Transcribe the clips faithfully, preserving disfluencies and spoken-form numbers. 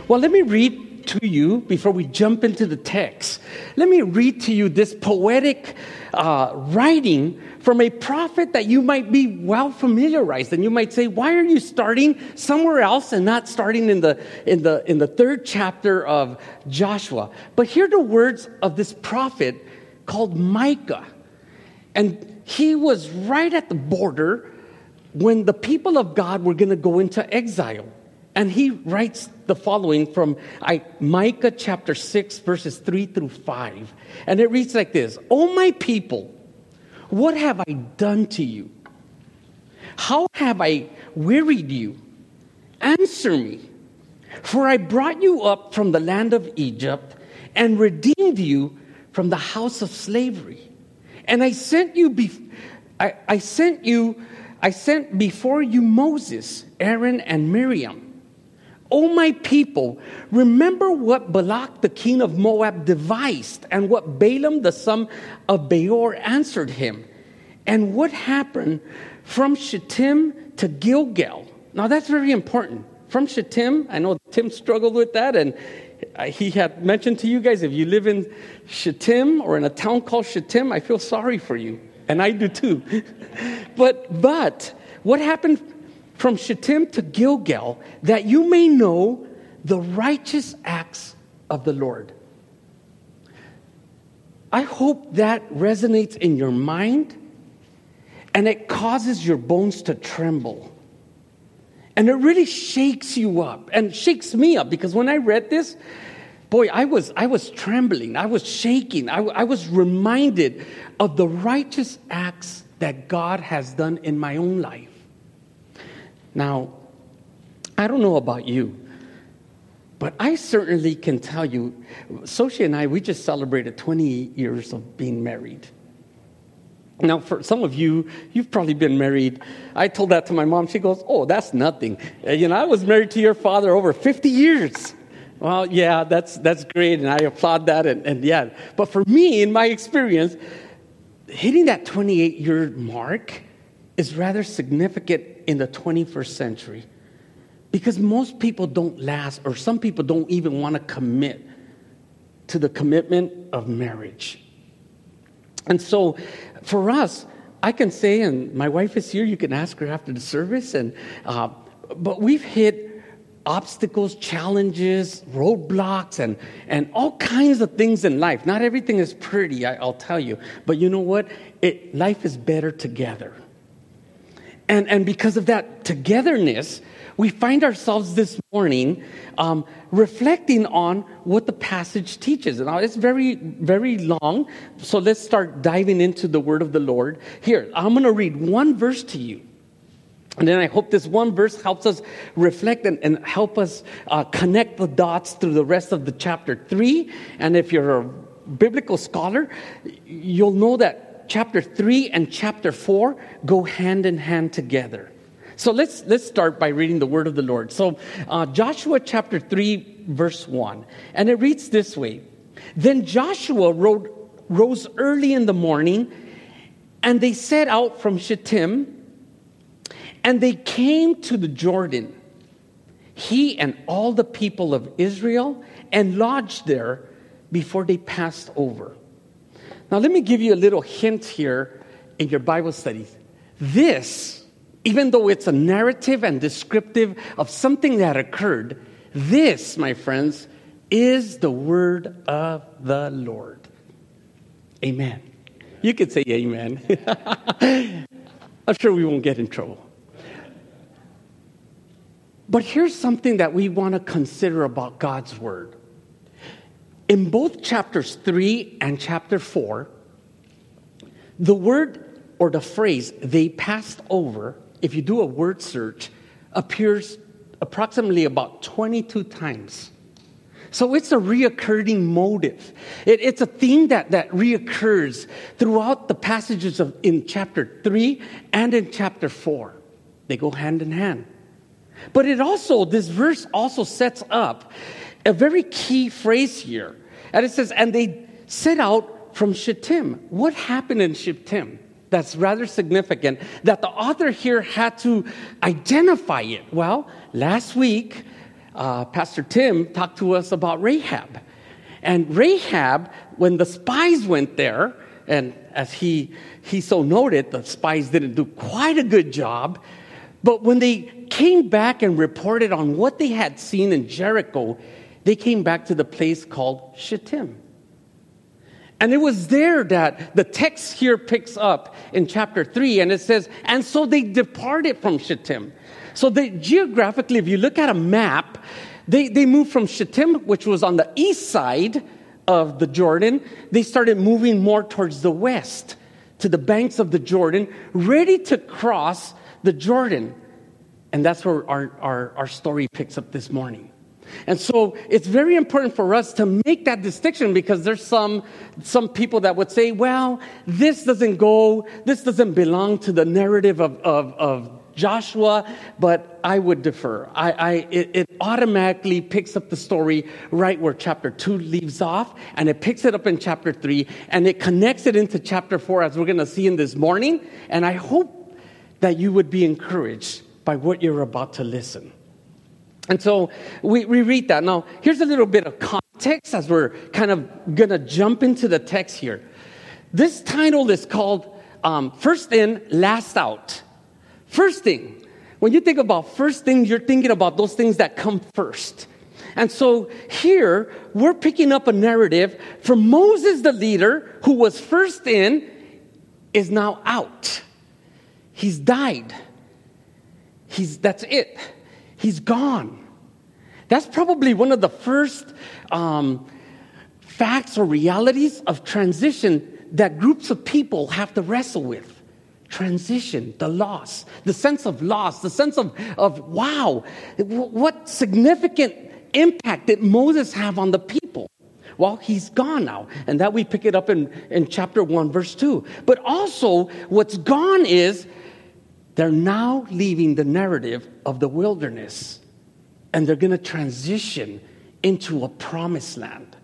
Well, let me read to you before we jump into the text. Let me read to you this poetic uh, writing from a prophet that you might be well familiarized, and you might say, "Why are you starting somewhere else and not starting in the in the in the third chapter of Joshua?" But here are the words of this prophet called Micah, and he was right at the border when the people of God were going to go into exile. And he writes the following from Micah chapter six, verses three through five. And it reads like this: "O my people, what have I done to you? How have I wearied you? Answer me. For I brought you up from the land of Egypt and redeemed you from the house of slavery. And I sent you, be- I, I sent you, I sent before you Moses, Aaron, and Miriam. O my people, remember what Balak the king of Moab devised, and what Balaam the son of Beor answered him, and what happened from Shittim to Gilgal." Now that's very important. From Shittim, I know Tim struggled with that, and he had mentioned to you guys, if you live in Shittim or in a town called Shittim, I feel sorry for you, and I do too. but but what happened from Shittim to Gilgal, that you may know the righteous acts of the Lord. I hope that resonates in your mind, and it causes your bones to tremble. And it really shakes you up, and shakes me up, because when I read this, boy, I was I was trembling, I was shaking, I, I was reminded of the righteous acts that God has done in my own life. Now, I don't know about you, but I certainly can tell you, Soshi and I, we just celebrated twenty years of being married. Now, for some of you, you've probably been married. I told that to my mom. She goes, "Oh, that's nothing. You know, I was married to your father over fifty years. Well, yeah, that's that's great, and I applaud that, and, and yeah. But for me, in my experience, hitting that twenty-eight-year mark is rather significant in the twenty-first century, because most people don't last, or some people don't even want to commit to the commitment of marriage. And so for us, I can say, and my wife is here, you can ask her after the service, and uh, but we've hit obstacles, challenges, roadblocks, and, and all kinds of things in life. Not everything is pretty, I, I'll tell you. But you know what? It, life is better together. And and because of that togetherness, we find ourselves this morning um, reflecting on what the passage teaches. Now, it's very, very long, so let's start diving into the word of the Lord. Here, I'm going to read one verse to you. And then I hope this one verse helps us reflect and, and help us uh, connect the dots through the rest of the chapter three. And if you're a biblical scholar, you'll know that chapter three and chapter four go hand in hand together. So let's let's start by reading the word of the Lord. So uh, Joshua chapter three, verse one. And it reads this way: "Then Joshua rode, rose early in the morning, and they set out from Shittim, and they came to the Jordan, he and all the people of Israel, and lodged there before they passed over." Now, let me give you a little hint here in your Bible studies. This, even though it's a narrative and descriptive of something that occurred, this, my friends, is the word of the Lord. Amen. You could say amen. I'm sure we won't get in trouble. But here's something that we want to consider about God's word. In both chapters three and chapter four, the word or the phrase "they passed over," if you do a word search, appears approximately about twenty-two times. So it's a reoccurring motive. It, it's a theme that, that reoccurs throughout the passages of in chapter three and in chapter four. They go hand in hand. But it also, this verse also sets up a very key phrase here. And it says, "And they set out from Shittim." What happened in Shittim? That's rather significant that the author here had to identify it. Well, last week, uh, Pastor Tim talked to us about Rahab. And Rahab, when the spies went there, and as he, he so noted, the spies didn't do quite a good job. But when they came back and reported on what they had seen in Jericho, they came back to the place called Shittim. And it was there that the text here picks up in chapter three, and it says, and so they departed from Shittim. So they, geographically, if you look at a map, they, they moved from Shittim, which was on the east side of the Jordan. They started moving more towards the west, to the banks of the Jordan, ready to cross the Jordan. And that's where our, our, our story picks up this morning. And so it's very important for us to make that distinction, because there's some some people that would say, well, this doesn't go, this doesn't belong to the narrative of, of, of Joshua, but I would defer. I, I it, it automatically picks up the story right where chapter two leaves off, and it picks it up in chapter three, and it connects it into chapter four, as we're going to see in this morning. And I hope that you would be encouraged by what you're about to listen. And so we, we read that. Now, here's a little bit of context as we're kind of going to jump into the text here. This title is called um, First In, Last Out. First thing. When you think about first things, you're thinking about those things that come first. And so here, we're picking up a narrative from Moses, the leader, who was first in, is now out. He's died. He's that's it. He's gone. That's probably one of the first um, facts or realities of transition that groups of people have to wrestle with. Transition, the loss, the sense of loss, the sense of, of wow, what significant impact did Moses have on the people? Well, he's gone now. And that we pick it up in, in chapter one, verse two. But also, what's gone is they're now leaving the narrative of the wilderness, and they're going to transition into a promised land.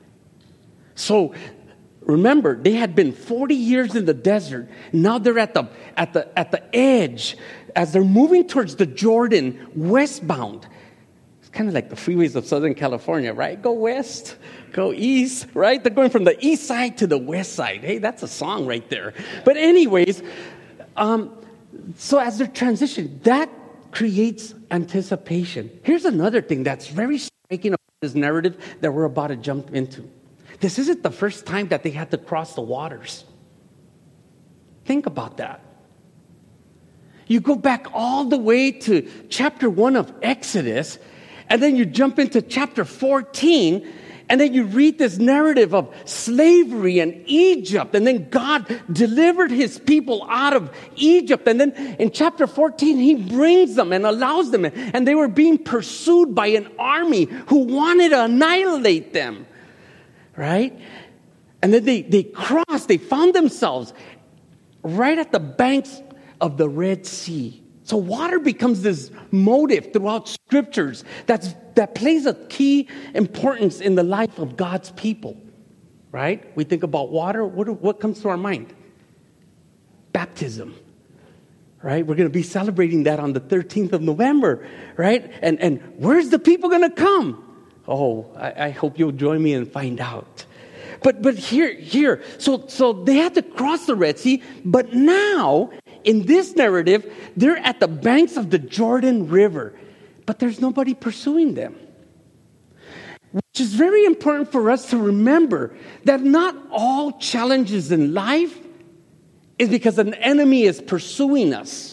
So remember, they had been forty years in the desert. Now they're at the at the at the edge as they're moving towards the Jordan westbound. It's kind of like the freeways of Southern California, right? Go west, go east, right? They're going from the east side to the west side. Hey, that's a song right there. But anyways, um, so as they're transitioning, that creates anticipation. Here's another thing that's very striking about this narrative that we're about to jump into. This isn't the first time that they had to cross the waters. Think about that. You go back all the way to chapter one of Exodus, and then you jump into chapter fourteen, and then you read this narrative of slavery in Egypt, and then God delivered his people out of Egypt. And then in chapter fourteen, he brings them and allows them, and they were being pursued by an army who wanted to annihilate them, right? And then they, they crossed, they found themselves right at the banks of the Red Sea. So water becomes this motive throughout scriptures that's, that plays a key importance in the life of God's people, right? We think about water. What, what comes to our mind? Baptism, right? We're going to be celebrating that on the thirteenth of November, right? And, and where's the people going to come? Oh, I, I hope you'll join me and find out. But but here, here, so, so they had to cross the Red Sea, but now in this narrative, they're at the banks of the Jordan River, but there's nobody pursuing them. Which is very important for us to remember that not all challenges in life is because an enemy is pursuing us.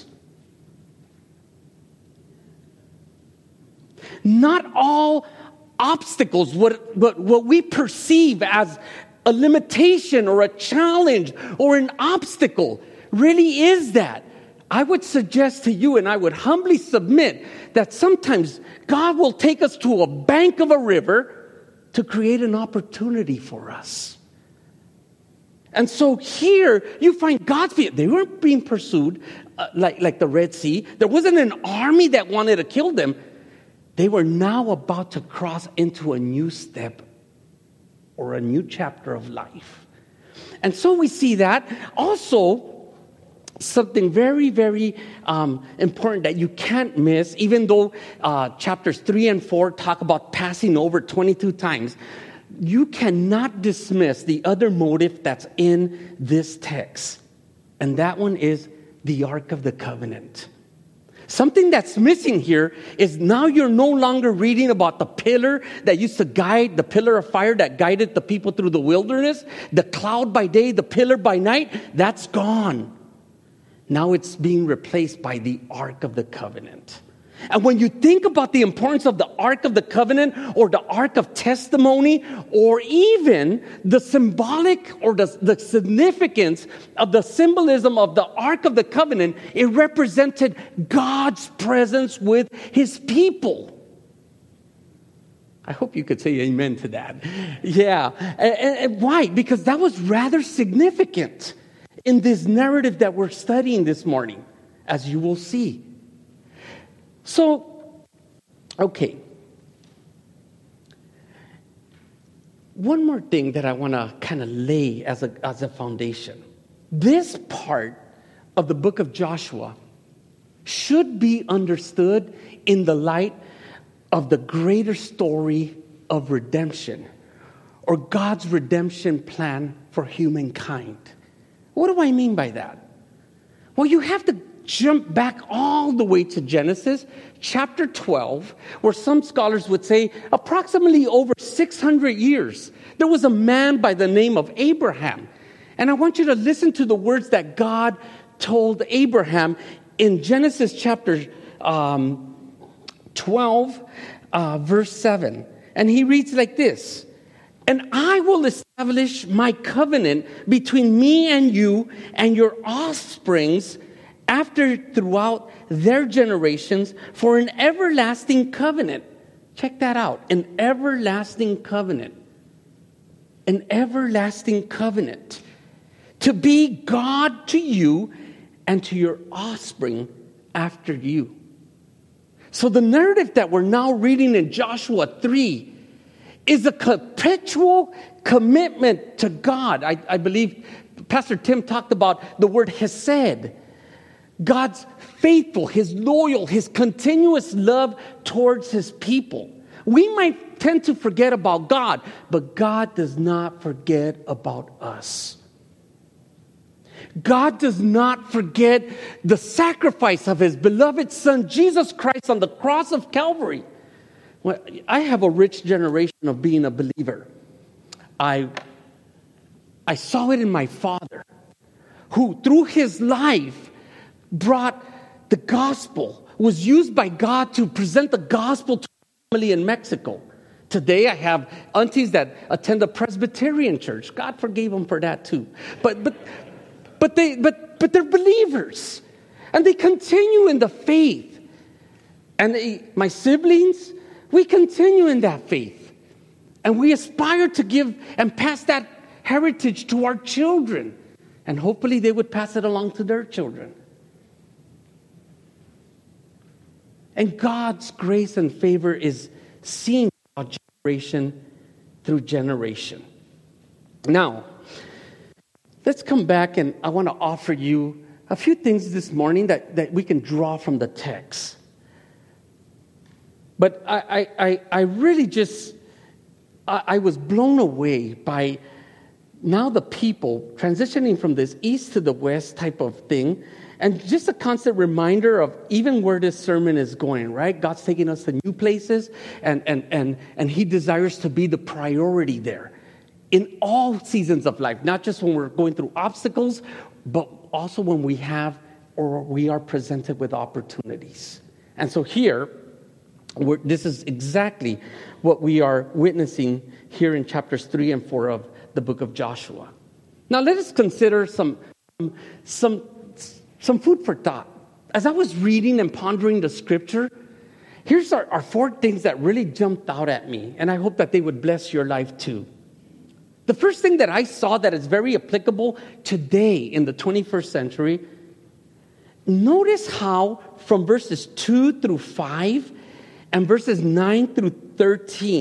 Not all obstacles, what, what, what we perceive as a limitation or a challenge or an obstacle, really is that. I would suggest to you, and I would humbly submit, that sometimes God will take us to a bank of a river to create an opportunity for us. And so here you find God's people. They weren't being pursued uh, like, like the Red Sea. There wasn't an army that wanted to kill them. They were now about to cross into a new step or a new chapter of life. And so we see that. Also, something very, very um, important that you can't miss, even though uh, chapters three and four talk about passing over twenty-two times. You cannot dismiss the other motive that's in this text. And that one is the Ark of the Covenant. Something that's missing here is now you're no longer reading about the pillar that used to guide, the pillar of fire that guided the people through the wilderness, the cloud by day, the pillar by night. That's gone. Now it's being replaced by the Ark of the Covenant. And when you think about the importance of the Ark of the Covenant or the Ark of Testimony or even the symbolic or the, the significance of the symbolism of the Ark of the Covenant, it represented God's presence with his people. I hope you could say amen to that. Yeah. And, and why? Because that was rather significant in this narrative that we're studying this morning, as you will see. So, okay. One more thing that I want to kind of lay as a, as a foundation. This part of the book of Joshua should be understood in the light of the greater story of redemption or God's redemption plan for humankind. What do I mean by that? Well, you have to jump back all the way to Genesis chapter twelve, where some scholars would say approximately over six hundred years, there was a man by the name of Abraham. And I want you to listen to the words that God told Abraham in Genesis chapter um, twelve, uh, verse seven. And he reads like this: "And I will establish my covenant between me and you and your offsprings after throughout their generations for an everlasting covenant." Check that out. An everlasting covenant. An everlasting covenant. To be God to you and to your offspring after you. So the narrative that we're now reading in Joshua three is a perpetual commitment to God. I, I believe Pastor Tim talked about the word hesed. God's faithful, his loyal, his continuous love towards his people. We might tend to forget about God, but God does not forget about us. God does not forget the sacrifice of his beloved Son, Jesus Christ, on the cross of Calvary. Well, I have a rich generation of being a believer. I, I saw it in my father, who through his life brought the gospel, was used by God to present the gospel to a family in Mexico. Today I have aunties that attend a Presbyterian church. God forgave them for that too. But but but they but but they're believers. And they continue in the faith. And they, my siblings, we continue in that faith. And we aspire to give and pass that heritage to our children. And hopefully they would pass it along to their children. And God's grace and favor is seen generation through generation. Now, let's come back, and I want to offer you a few things this morning that, that we can draw from the text. But I, I, I really just, I, I was blown away by now the people transitioning from this east to the west type of thing. And just a constant reminder of even where this sermon is going, right? God's taking us to new places, and, and, and, and he desires to be the priority there in all seasons of life, not just when we're going through obstacles, but also when we have or we are presented with opportunities. And so here, we're, this is exactly what we are witnessing here in chapters three and four of the book of Joshua. Now let us consider some some Some food for thought. As I was reading and pondering the scripture, here's our, our four things that really jumped out at me, and I hope that they would bless your life too. The first thing that I saw that is very applicable today in the twenty-first century, notice how from verses two through five and verses nine through thirteen,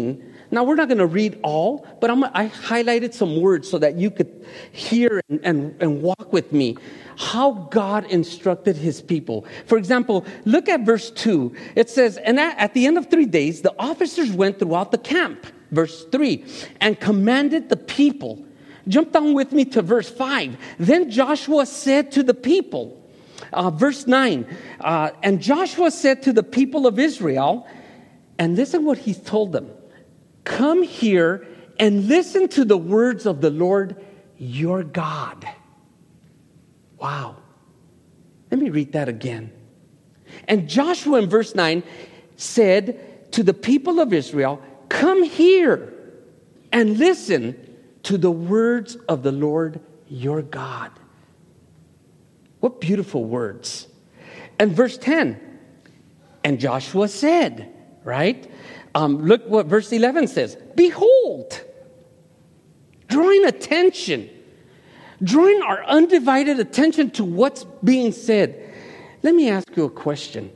Now, we're not going to read all, but I'm, I highlighted some words so that you could hear and, and, and walk with me how God instructed his people. For example, look at verse two. It says, and at, at the end of three days, the officers went throughout the camp, verse three, and commanded the people. Jump down with me to verse five. Then Joshua said to the people, uh, verse nine, uh, and Joshua said to the people of Israel, and listen what he told them, come here and listen to the words of the Lord your God. Wow. Let me read that again. And Joshua in verse nine said to the people of Israel, come here and listen to the words of the Lord your God. What beautiful words. And verse ten, and Joshua said, right? Um, look what verse eleven says. Behold, drawing attention, drawing our undivided attention to what's being said. Let me ask you a question.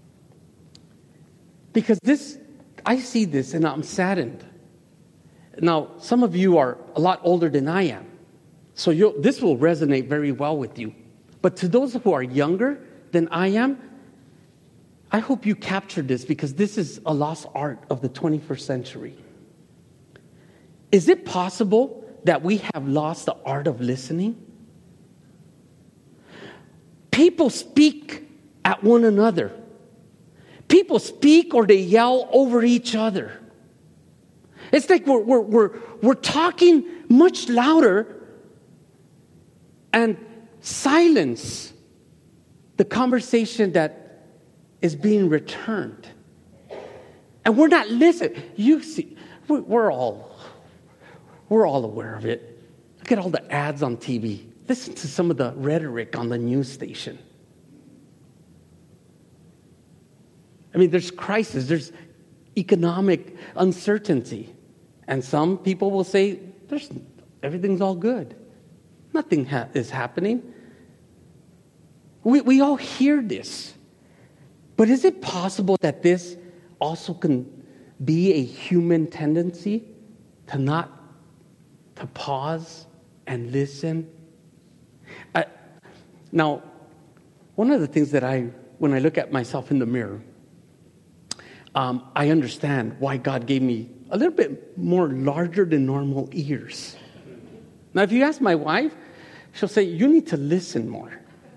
Because this, I see this and I'm saddened. Now, some of you are a lot older than I am. So you'll, this will resonate very well with you. But to those who are younger than I am, I hope you capture this because this is a lost art of the twenty-first century. Is it possible that we have lost the art of listening? People speak at one another. People speak or they yell over each other. It's like we're, we're, we're, we're talking much louder and silence the conversation that is being returned. And we're not listening. You see, we're, we're all... We're all aware of it. Look at all the ads on T V. Listen to some of the rhetoric on the news station. I mean, there's crisis. There's economic uncertainty. And some people will say, "There's everything's all good. Nothing ha- is happening." We, we all hear this. But is it possible that this also can be a human tendency to not to pause and listen? I, now, one of the things that I, when I look at myself in the mirror, um, I understand why God gave me a little bit more larger than normal ears. Now, if you ask my wife, she'll say, you need to listen more.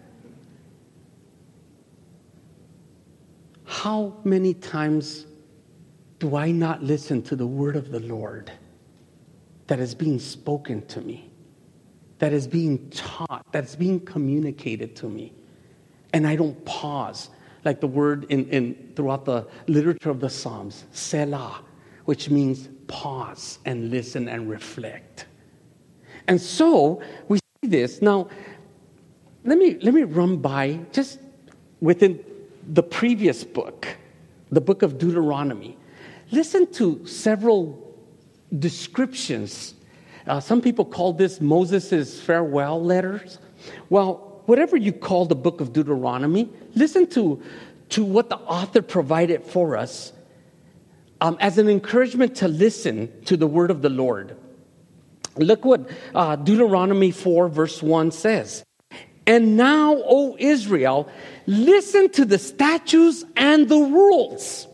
How many times do I not listen to the word of the Lord that is being spoken to me, that is being taught, that's being communicated to me, and I don't pause, like the word in, in throughout the literature of the Psalms, Selah, which means pause and listen and reflect. And so we see this. Now, let me let me run by just within the previous book, the book of Deuteronomy. Listen to several descriptions. Uh, some people call this Moses' farewell letters. Well, whatever you call the book of Deuteronomy, listen to, to what the author provided for us um, as an encouragement to listen to the word of the Lord. Look what uh, Deuteronomy four verse one says. And now, O Israel, listen to the statutes and the rules.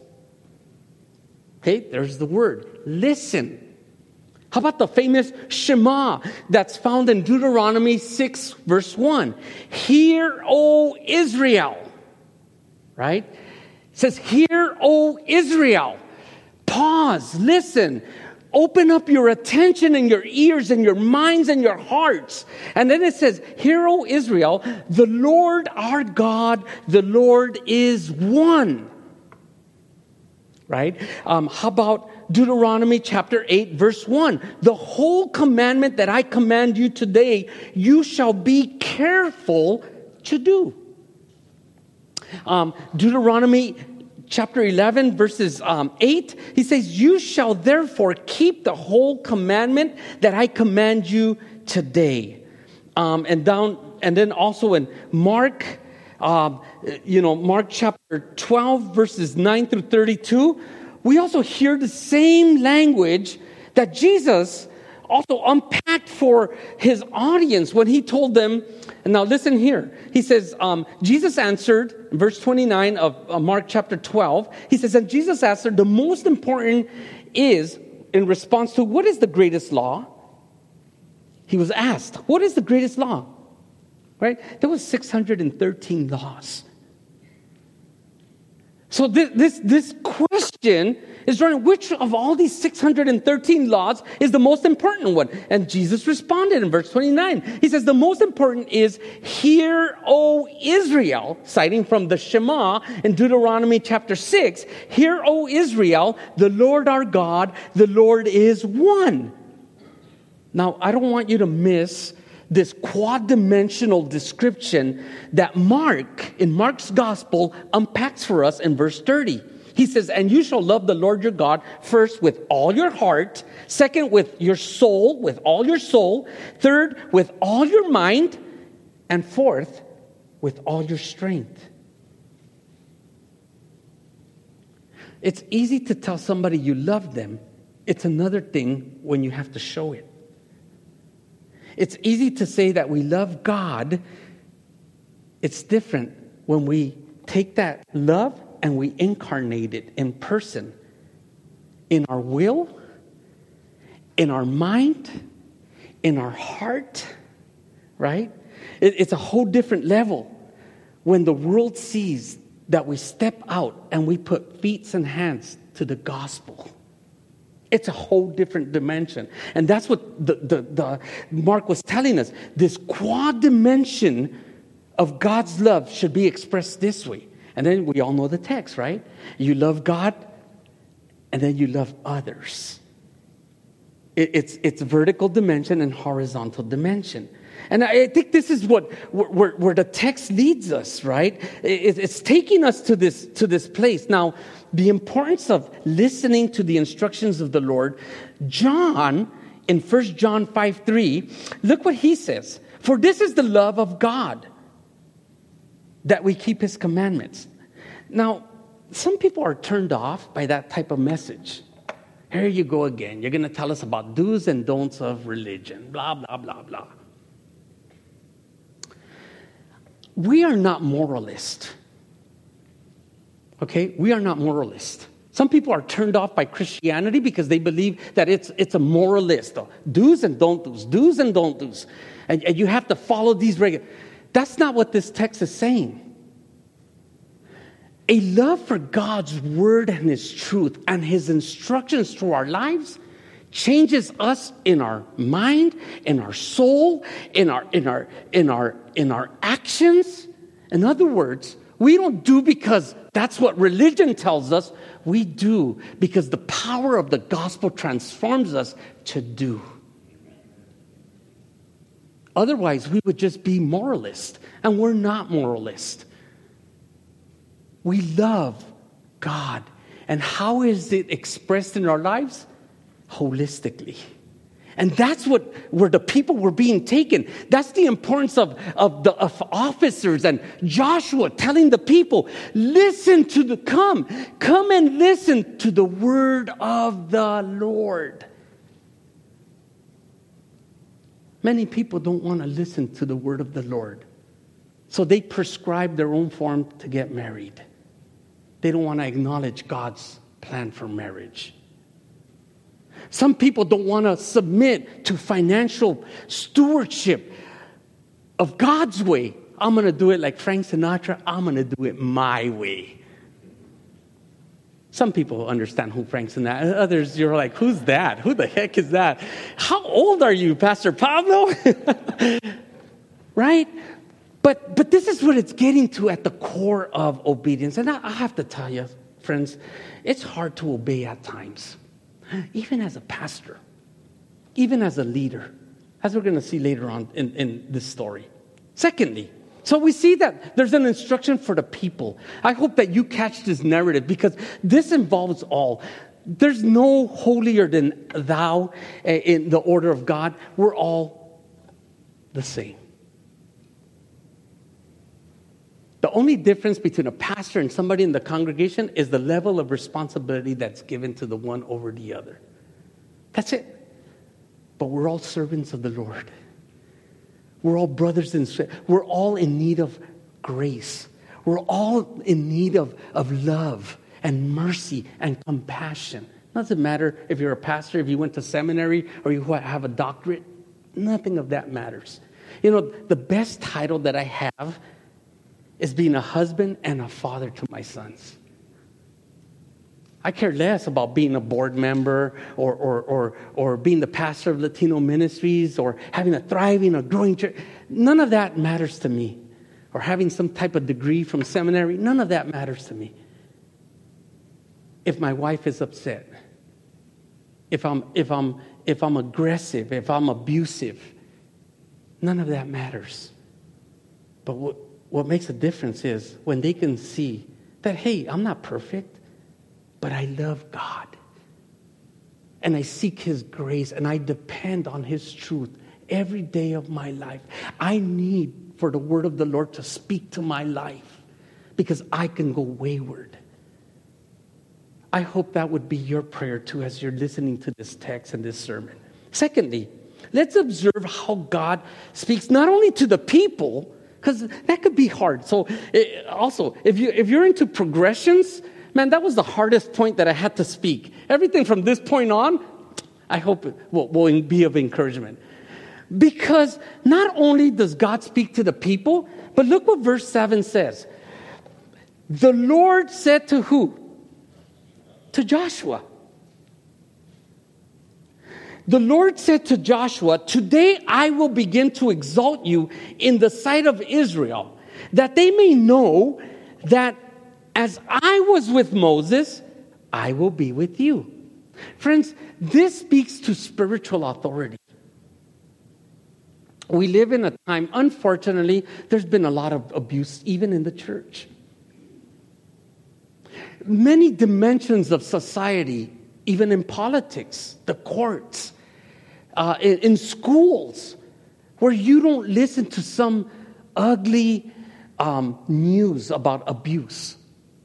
Okay, there's the word. Listen. How about the famous Shema that's found in Deuteronomy six, verse one? Hear, O Israel. Right? It says, hear, O Israel. Pause, listen. Open up your attention and your ears and your minds and your hearts. And then it says, hear, O Israel, the Lord our God, the Lord is one. Right? Um, how about Deuteronomy chapter eight, verse one? The whole commandment that I command you today, you shall be careful to do. Um, Deuteronomy chapter eleven, verses um, eight, he says, you shall therefore keep the whole commandment that I command you today. Um, and down, and then also in Mark, uh, you know, Mark chapter twelve, verses nine through thirty-two, we also hear the same language that Jesus also unpacked for his audience when he told them, and now listen here. He says, um, Jesus answered, verse twenty-nine of uh, Mark chapter twelve, he says, and Jesus answered, the most important is, in response to, what is the greatest law? He was asked, what is the greatest law? Right? There was six hundred thirteen laws. So this, this, this question is running, which of all these six hundred thirteen laws is the most important one? And Jesus responded in verse twenty-nine. He says, the most important is, hear, O Israel, citing from the Shema in Deuteronomy chapter six, hear, O Israel, the Lord our God, the Lord is one. Now, I don't want you to miss this quad-dimensional description that Mark, in Mark's gospel, unpacks for us in verse thirty. He says, and you shall love the Lord your God first with all your heart, second with your soul, with all your soul, third with all your mind, and fourth with all your strength. It's easy to tell somebody you love them. It's another thing when you have to show it. It's easy to say that we love God. It's different when we take that love and we incarnate it in person, in our will, in our mind, in our heart, right? It, it's a whole different level when the world sees that we step out and we put feet and hands to the gospel. It's a whole different dimension. And that's what the, the, the Mark was telling us. This quad dimension of God's love should be expressed this way. And then we all know the text, right? You love God, and then you love others. It, it's, it's vertical dimension and horizontal dimension. And I think this is what where, where the text leads us, right? It, it's taking us to this, to this place. Now, the importance of listening to the instructions of the Lord, John, in First John five three, look what he says. For this is the love of God, that we keep his commandments. Now, some people are turned off by that type of message. Here you go again. You're going to tell us about do's and don'ts of religion. Blah, blah, blah, blah. We are not moralists. Okay? We are not moralists. Some people are turned off by Christianity because they believe that it's it's a moralist. Do's and don't do's. Do's and don't do's. And, and you have to follow these regular. That's not what this text is saying. A love for God's word and his truth and his instructions to our lives changes us in our mind, in our soul, in our in our in our in our actions. In other words, we don't do because that's what religion tells us. We do because the power of the gospel transforms us to do. Otherwise, we would just be moralists, and we're not moralists. We love God. And how is it expressed in our lives? Holistically. And that's what where the people were being taken. That's the importance of, of the of officers and Joshua telling the people, listen to the, come, come and listen to the word of the Lord. Many people don't want to listen to the word of the Lord. So they prescribe their own form to get married. They don't want to acknowledge God's plan for marriage. Some people don't want to submit to financial stewardship of God's way. I'm going to do it like Frank Sinatra. I'm going to do it my way. Some people understand who Frank Sinatra is. Others, you're like, who's that? Who the heck is that? How old are you, Pastor Pablo? Right? But but this is what it's getting to at the core of obedience. And I, I have to tell you, friends, it's hard to obey at times. Even as a pastor, even as a leader, as we're going to see later on in, in this story. Secondly, so we see that there's an instruction for the people. I hope that you catch this narrative because this involves all. There's no holier than thou in the order of God. We're all the same. The only difference between a pastor and somebody in the congregation is the level of responsibility that's given to the one over the other. That's it. But we're all servants of the Lord. We're all brothers and sisters. We're all in need of grace. We're all in need of, of love and mercy and compassion. Doesn't matter if you're a pastor, if you went to seminary, or you have a doctorate. Nothing of that matters. You know, the best title that I have is being a husband and a father to my sons. I care less about being a board member or, or, or, or being the pastor of Latino ministries or having a thriving or growing church. None of that matters to me. Or having some type of degree from seminary. None of that matters to me. If my wife is upset, if I'm, if I'm, if I'm aggressive, if I'm abusive, none of that matters. But what, what makes a difference is when they can see that, hey, I'm not perfect, but I love God. And I seek His grace and I depend on His truth every day of my life. I need for the word of the Lord to speak to my life because I can go wayward. I hope that would be your prayer too as you're listening to this text and this sermon. Secondly, let's observe how God speaks not only to the people, because that could be hard. So it, also, if you if you're into progressions, man, that was the hardest point that I had to speak. Everything from this point on, I hope it will, will be of encouragement. Because not only does God speak to the people, but look what verse seven says. The Lord said to who? To Joshua. The Lord said to Joshua, today I will begin to exalt you in the sight of Israel, that they may know that as I was with Moses, I will be with you. Friends, this speaks to spiritual authority. We live in a time, unfortunately, there's been a lot of abuse, even in the church. Many dimensions of society, even in politics, the courts, uh, in, in schools, where you don't listen to some ugly um, news about abuse.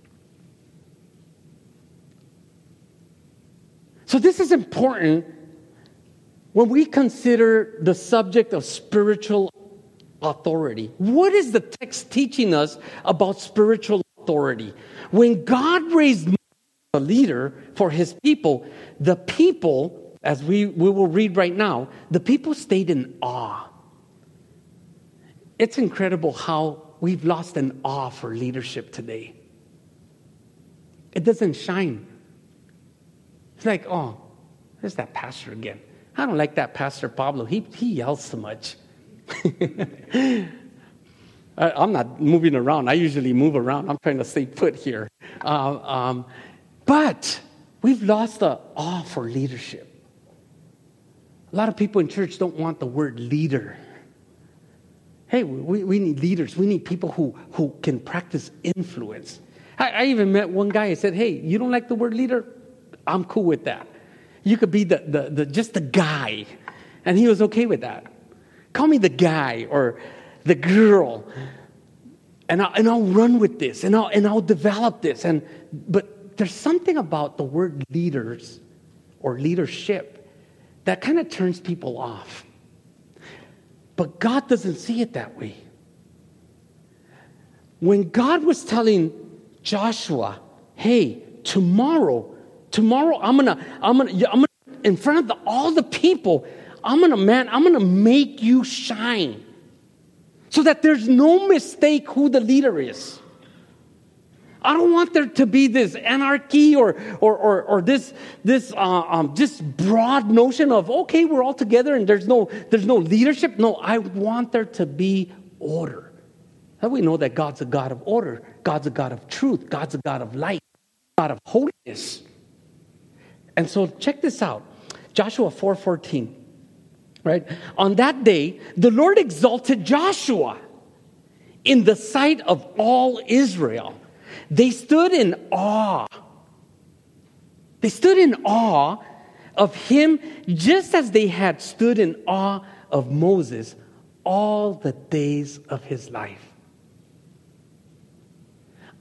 So this is important when we consider the subject of spiritual authority. What is the text teaching us about spiritual authority? When God raised a leader for His people, the people, as we, we will read right now, the people stayed in awe. It's incredible how we've lost an awe for leadership today. It doesn't shine. It's like, oh, there's that pastor again. I don't like that Pastor Pablo. He he yells so much. I, I'm not moving around. I usually move around. I'm trying to stay put here. Uh, um, but we've lost the awe for leadership. A lot of people in church don't want the word leader. Hey, we, we need leaders. We need people who, who can practice influence. I, I even met one guy who said, hey, you don't like the word leader? I'm cool with that. You could be the, the, the just the guy. And he was okay with that. Call me the guy or the girl. And I'll, and I'll run with this. And I'll, and I'll develop this. And But there's something about the word leaders or leadership that kind of turns people off. But God doesn't see it that way. When God was telling Joshua, hey, tomorrow, tomorrow I'm gonna, I'm gonna, I'm gonna, in front of the, all the people, I'm gonna, man, I'm gonna make you shine, so that there's no mistake who the leader is. I don't want there to be this anarchy or or or, or this this uh, um, just broad notion of okay, we're all together and there's no there's no leadership. No, I want there to be order. That we know that God's a God of order. God's a God of truth. God's a God of light. God of holiness. And so check this out, Joshua four fourteen. Right? On that day, the Lord exalted Joshua in the sight of all Israel. They stood in awe. They stood in awe of him just as they had stood in awe of Moses all the days of his life.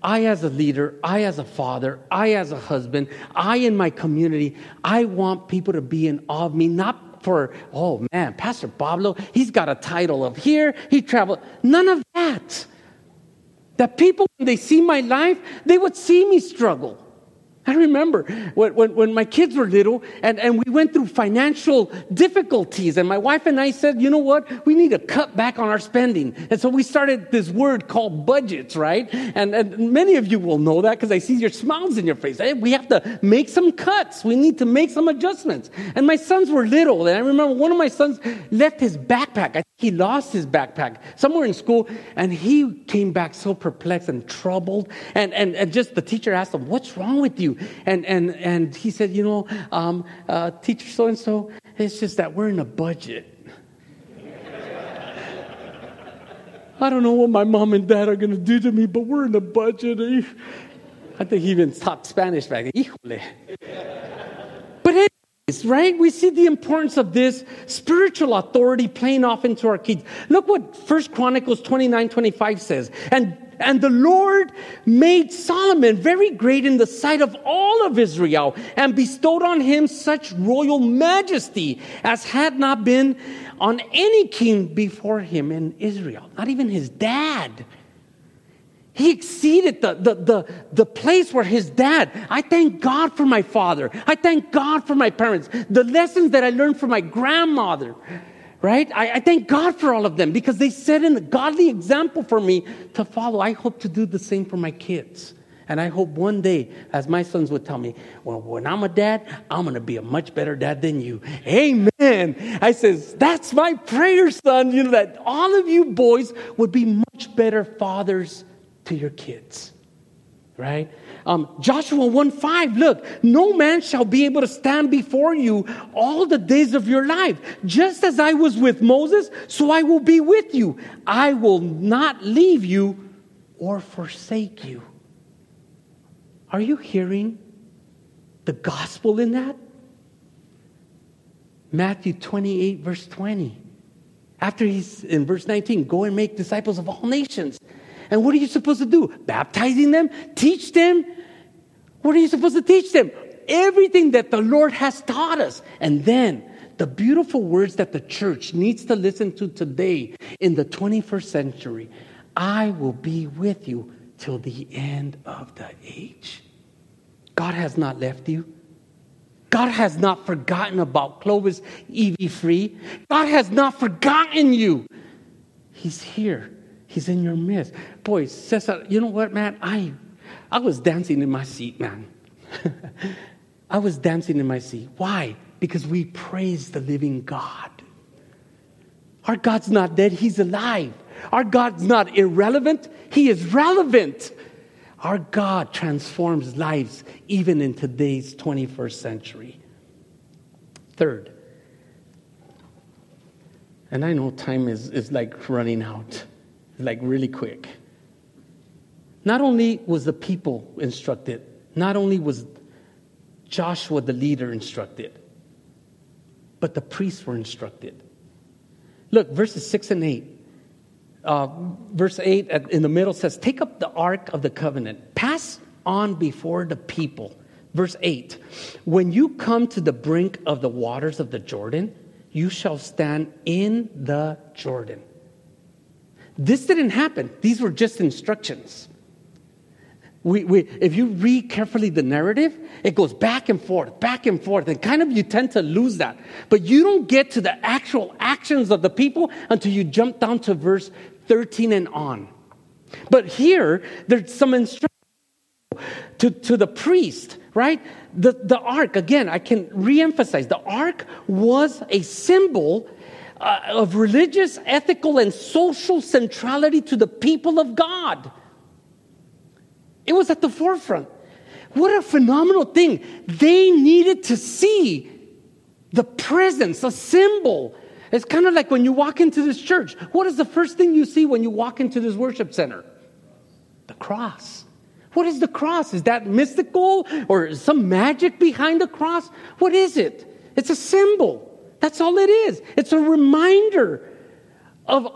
I as a leader, I as a father, I as a husband, I in my community, I want people to be in awe of me, not for, oh man, Pastor Pablo, he's got a title of here, he traveled. None of that. That people, when they see my life, they would see me struggle. I remember when, when, when my kids were little and, and we went through financial difficulties, and my wife and I said, you know what? We need to cut back on our spending. And so we started this word called budgets, right? And, and many of you will know that because I see your smiles in your face. Hey, we have to make some cuts. We need to make some adjustments. And my sons were little. And I remember one of my sons left his backpack. I think he lost his backpack somewhere in school. And he came back so perplexed and troubled. And, and, and just the teacher asked him, what's wrong with you? And and and he said, you know, um, uh, teacher so-and-so, it's just that we're in a budget. I don't know what my mom and dad are going to do to me, but we're in a budget. I think he even taught Spanish back then. Híjole. But anyways, right? We see the importance of this spiritual authority playing off into our kids. Look what First Chronicles twenty-nine twenty-five says. And And the Lord made Solomon very great in the sight of all of Israel and bestowed on him such royal majesty as had not been on any king before him in Israel. Not even his dad. He exceeded the, the, the, the place where his dad. I thank God for my father. I thank God for my parents. The lessons that I learned from my grandmother. Right? I, I thank God for all of them because they set in a godly example for me to follow. I hope to do the same for my kids. And I hope one day, as my sons would tell me, well, when I'm a dad, I'm going to be a much better dad than you. Amen. I says, that's my prayer, son, you know, that all of you boys would be much better fathers to your kids. Right? Um, Joshua one five, look, no man shall be able to stand before you all the days of your life. Just as I was with Moses, so I will be with you. I will not leave you or forsake you. Are you hearing the gospel in that? Matthew twenty-eight, verse twenty. After he's in verse nineteen, go and make disciples of all nations. And what are you supposed to do? Baptizing them? Teach them? What are you supposed to teach them? Everything that the Lord has taught us. And then the beautiful words that the church needs to listen to today in the twenty-first century. I will be with you till the end of the age. God has not left you. God has not forgotten about Clovis Evie Free. God has not forgotten you. He's here. He's in your midst. Boy, Cesar, you know what, man? I I was dancing in my seat, man. I was dancing in my seat. Why? Because we praise the living God. Our God's not dead. He's alive. Our God's not irrelevant. He is relevant. Our God transforms lives even in today's twenty-first century. Third, and I know time is, is like running out. Like really quick. Not only was the people instructed, not only was Joshua the leader instructed, but the priests were instructed. Look, verses six and eight. Uh, verse eight at, in the middle says, take up the ark of the covenant, pass on before the people. Verse eight, when you come to the brink of the waters of the Jordan, you shall stand in the Jordan. This didn't happen. These were just instructions. We, we, if you read carefully the narrative, it goes back and forth, back and forth. And kind of you tend to lose that. But you don't get to the actual actions of the people until you jump down to verse thirteen and on. But here, there's some instructions to, to the priest, right? The, the ark, again, I can reemphasize, the ark was a symbol Uh, of religious, ethical, and social centrality to the people of God. It was at the forefront. What a phenomenal thing. They needed to see the presence, a symbol. It's kind of like when you walk into this church. What is the first thing you see when you walk into this worship center? The cross. What is the cross? Is that mystical or some magic behind the cross? What is it? It's a symbol. That's all it is. It's a reminder of, of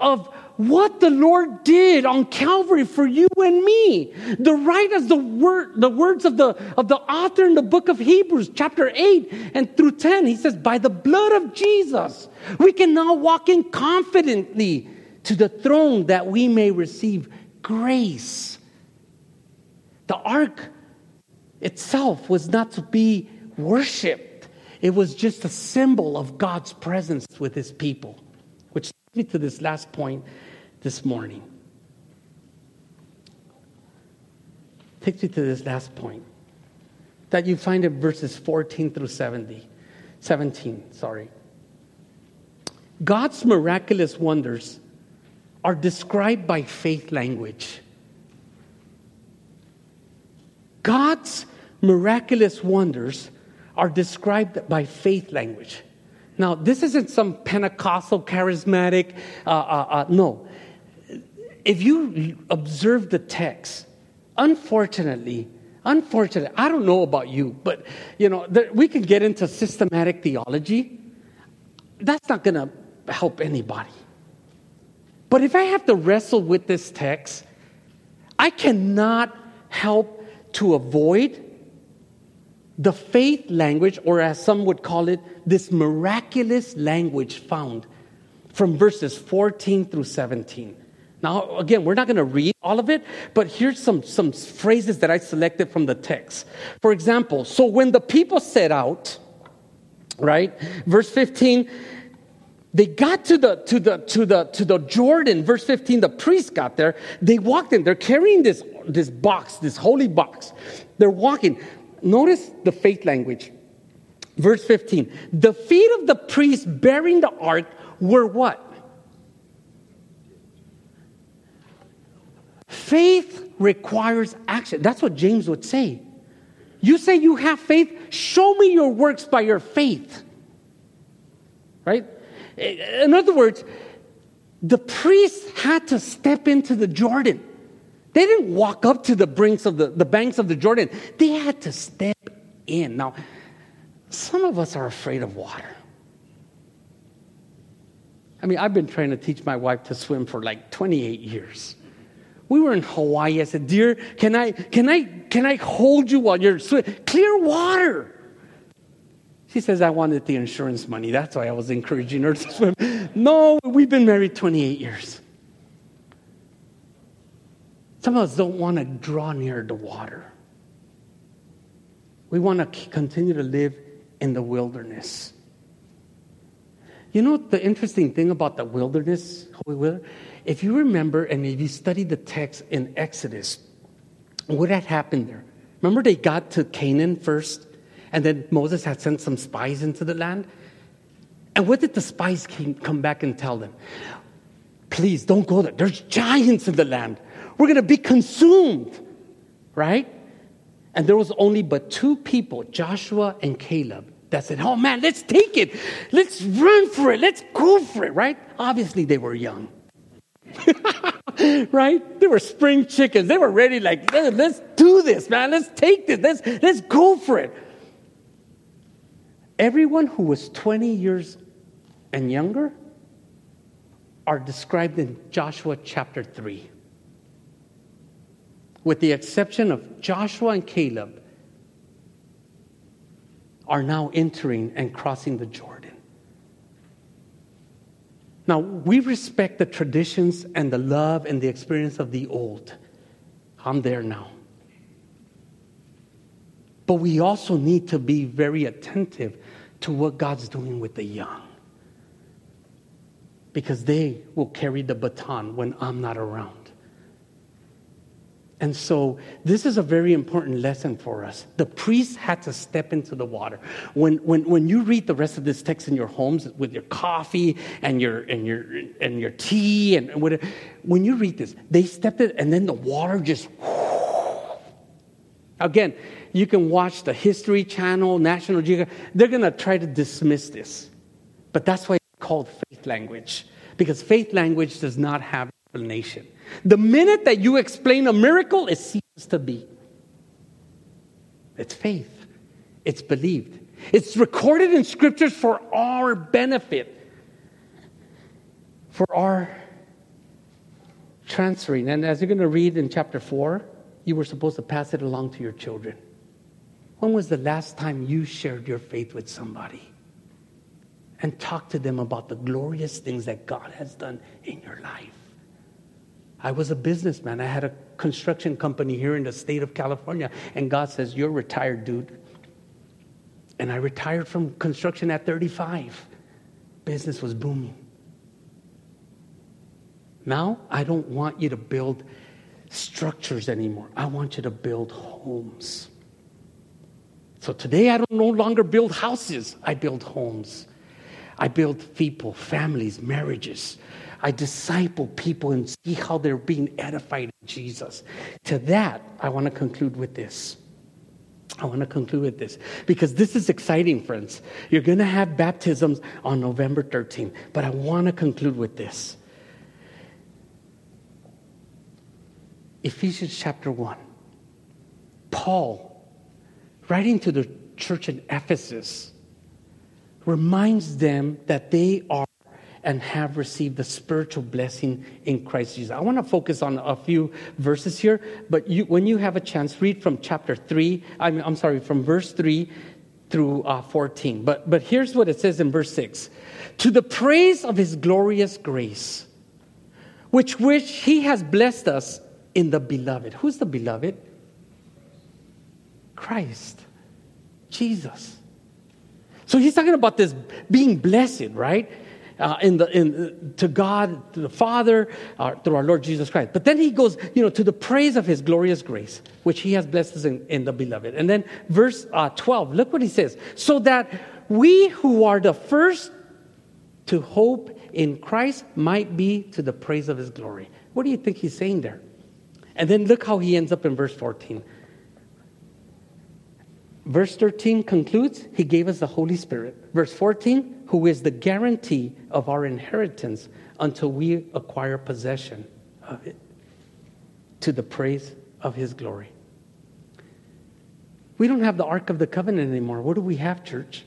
what the Lord did on Calvary for you and me. The right as the word, the words of the, of the author in the book of Hebrews, chapter eight and through ten, he says, by the blood of Jesus, we can now walk in confidently to the throne that we may receive grace. The ark itself was not to be worshipped. It was just a symbol of God's presence with his people. Which takes me to this last point this morning. Takes me to this last point that you find in verses fourteen through seventy, seventeen, sorry. God's miraculous wonders are described by faith language. God's miraculous wonders are described by faith language. Now, this isn't some Pentecostal, charismatic, uh, uh, uh, no. If you observe the text, unfortunately, unfortunately, I don't know about you, but, you know, there, we can get into systematic theology. That's not going to help anybody. But if I have to wrestle with this text, I cannot help to avoid the faith language, or as some would call it, this miraculous language found from verses fourteen through seventeen. Now, again, we're not going to read all of it, but here's some, some phrases that I selected from the text. For example, so when the people set out, right, verse fifteen, they got to the to the to the to the Jordan. Verse fifteen, the priest got there. They walked in. They're carrying this this box, this holy box. They're walking. Notice the faith language. Verse fifteen. The feet of the priest bearing the ark were what? Faith requires action. That's what James would say. You say you have faith. Show me your works by your faith. Right? In other words, the priests had to step into the Jordan. They didn't walk up to the banks of the, the banks of the Jordan. They had to step in. Now, some of us are afraid of water. I mean, I've been trying to teach my wife to swim for like twenty-eight years. We were in Hawaii. I said, dear, can I, can I, can I hold you while you're swimming? Clear water. She says, I wanted the insurance money. That's why I was encouraging her to swim. No, we've been married twenty-eight years. Some of us don't want to draw near the water. We want to continue to live in the wilderness. You know the interesting thing about the wilderness, holy wilderness? If you remember, and if you study the text in Exodus, what had happened there? Remember they got to Canaan first? And then Moses had sent some spies into the land. And what did the spies came, come back and tell them? Please don't go there. There's giants in the land. We're going to be consumed. Right? And there was only but two people, Joshua and Caleb, that said, oh man, let's take it. Let's run for it. Let's go for it. Right? Obviously they were young. Right? They were spring chickens. They were ready like, let's do this, man. Let's take this. Let's, let's go for it. Everyone who was twenty years and younger are described in Joshua chapter three. With the exception of Joshua and Caleb, are now entering and crossing the Jordan. Now, we respect the traditions and the love and the experience of the old. I'm there now. But we also need to be very attentive to what God's doing with the young. Because they will carry the baton when I'm not around. And so this is a very important lesson for us. The priests had to step into the water. When, when, when you read the rest of this text in your homes with your coffee and your and your and your tea and whatever, when you read this, they stepped in and then the water just. Again, you can watch the History Channel, National Geographic. They're going to try to dismiss this, but that's why it's called faith language, because faith language does not have explanation. The minute that you explain a miracle, it ceases to be. It's faith. It's believed. It's recorded in scriptures for our benefit, for our transferring. And as you're going to read in chapter four, you were supposed to pass it along to your children. When was the last time you shared your faith with somebody and talked to them about the glorious things that God has done in your life? I was a businessman. I had a construction company here in the state of California. And God says, you're retired, dude. And I retired from construction at thirty-five. Business was booming. Now, I don't want you to build structures anymore. I want you to build homes. So today, I don't no longer build houses. I build homes. I build people, families, marriages. I disciple people and see how they're being edified in Jesus. To that, I want to conclude with this. I want to conclude with this because this is exciting, friends. You're going to have baptisms on November thirteenth, but I want to conclude with this. Ephesians chapter one. Paul, writing to the church in Ephesus, reminds them that they are and have received the spiritual blessing in Christ Jesus. I want to focus on a few verses here, but you, when you have a chance, read from chapter three. I mean, I'm sorry, from verse three through uh, fourteen. But but here's what it says in verse six: to the praise of His glorious grace, which which He has blessed us in the beloved. Who's the beloved? Christ, Jesus. So he's talking about this being blessed, right? Uh, in the in to God, to the Father, uh, through our Lord Jesus Christ. But then he goes, you know, to the praise of His glorious grace, which He has blessed us in, in the beloved. And then verse uh, twelve, look what he says: so that we who are the first to hope in Christ might be to the praise of His glory. What do you think he's saying there? And then look how he ends up in verse fourteen. Verse thirteen concludes, He gave us the Holy Spirit. Verse fourteen, who is the guarantee of our inheritance until we acquire possession of it, to the praise of His glory. We don't have the Ark of the Covenant anymore. What do we have, church?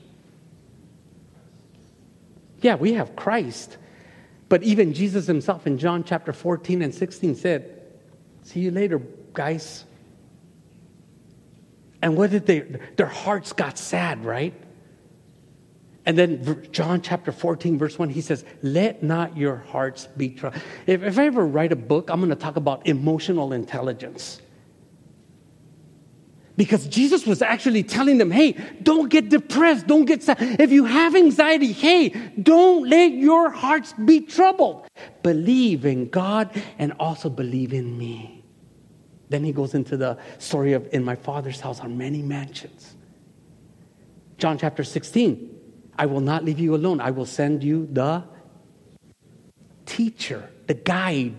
Yeah, we have Christ. But even Jesus Himself in John chapter fourteen and sixteen said, see you later, guys. And what did they, their hearts got sad, right? And then John chapter fourteen, verse one, he says, let not your hearts be troubled. If, if I ever write a book, I'm going to talk about emotional intelligence. Because Jesus was actually telling them, hey, don't get depressed, don't get sad. If you have anxiety, hey, don't let your hearts be troubled. Believe in God and also believe in me. Then he goes into the story of, in my Father's house are many mansions. John chapter sixteen, I will not leave you alone. I will send you the teacher, the guide.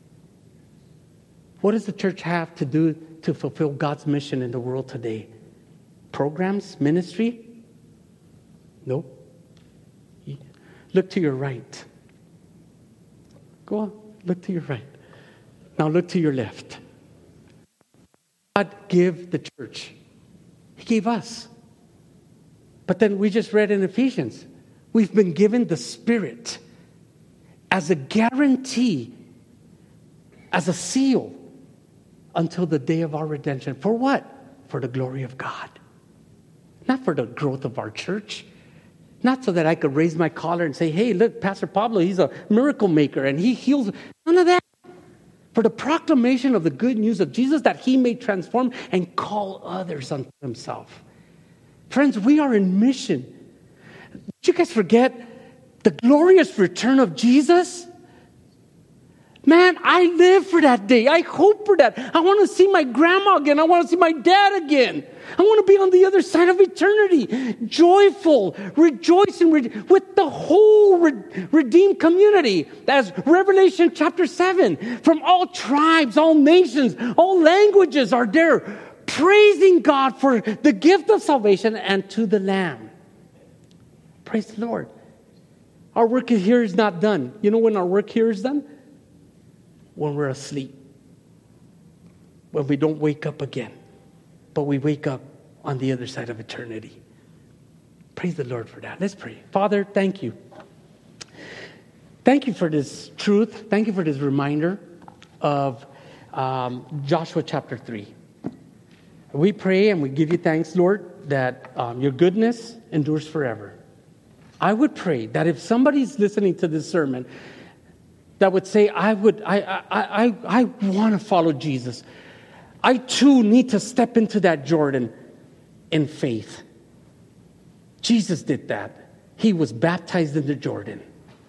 What does the church have to do to fulfill God's mission in the world today? Programs, ministry? Nope. Look to your right. Go on, look to your right. Now look to your left. God gave the church. He gave us. But then we just read in Ephesians, we've been given the Spirit as a guarantee, as a seal, until the day of our redemption. For what? For the glory of God. Not for the growth of our church. Not so that I could raise my collar and say, hey, look, Pastor Pablo, he's a miracle maker and he heals. None of that. For the proclamation of the good news of Jesus, that He may transform and call others unto Himself. Friends, we are in mission. Did you guys forget the glorious return of Jesus? Man, I live for that day. I hope for that. I want to see my grandma again. I want to see my dad again. I want to be on the other side of eternity, joyful, rejoicing with the whole redeemed community. As Revelation chapter seven, from all tribes, all nations, all languages are there, praising God for the gift of salvation and to the Lamb. Praise the Lord. Our work here is not done. You know when our work here is done? When we're asleep. When we don't wake up again. But we wake up on the other side of eternity. Praise the Lord for that. Let's pray. Father, thank you. Thank you for this truth. Thank you for this reminder. of um, Joshua chapter three. We pray and we give you thanks, Lord, that um, your goodness endures forever. I would pray that if somebody's listening to this sermon that would say, I would, I, I, I, I want to follow Jesus. I too need to step into that Jordan in faith. Jesus did that. He was baptized in the Jordan.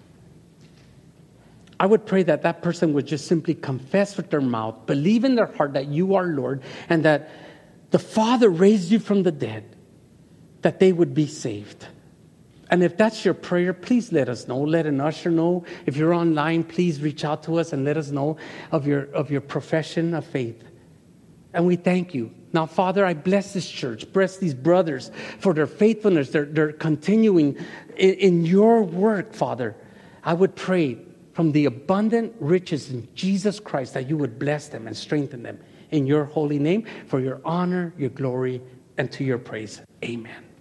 I would pray that that person would just simply confess with their mouth, believe in their heart that you are Lord, and that the Father raised you from the dead, that they would be saved. And if that's your prayer, please let us know. Let an usher know. If you're online, please reach out to us and let us know of your, of your profession of faith. And we thank you. Now, Father, I bless this church, bless these brothers for their faithfulness. They're, they're continuing in, in your work, Father. I would pray from the abundant riches in Jesus Christ that you would bless them and strengthen them in your holy name for your honor, your glory, and to your praise. Amen.